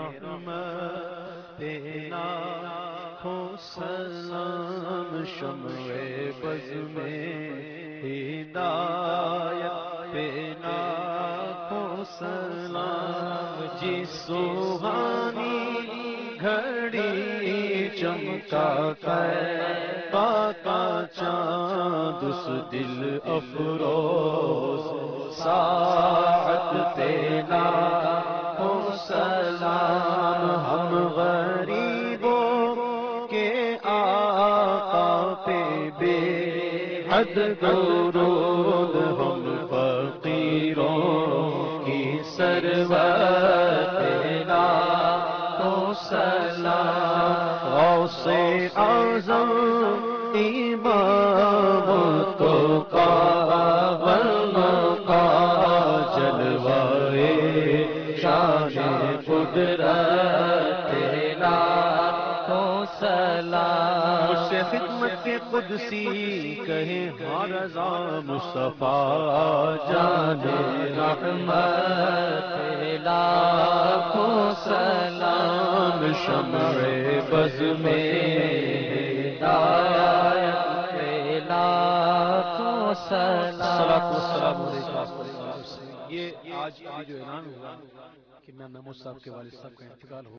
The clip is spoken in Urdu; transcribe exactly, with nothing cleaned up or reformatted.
رحمت پینا کھو سلام شمع بز میں ہدایت پینا کھو سلام جی سوہانی گھڑی چمکا طیبہ کا چاند اس دل افروز ساعت پینا کھو سلام ہم غریبوں کے آقا پہ بے حد درود ہم فقیروں کی سرورت پینا کھو سلام غوث اعظم امام تو کا والمقا جلوائے شان قدرت پینا کھو سلام مجھ سے خدمت کے قدسی کہے ہاں رضا مصطفیٰ جان رحمت پینا کھو سلام شمع بز میں ہدایت پینا کھو سلام یہ آج جو اعلان ہوا کہ میں محمود صاحب کے والد صاحب کا انتقال ہو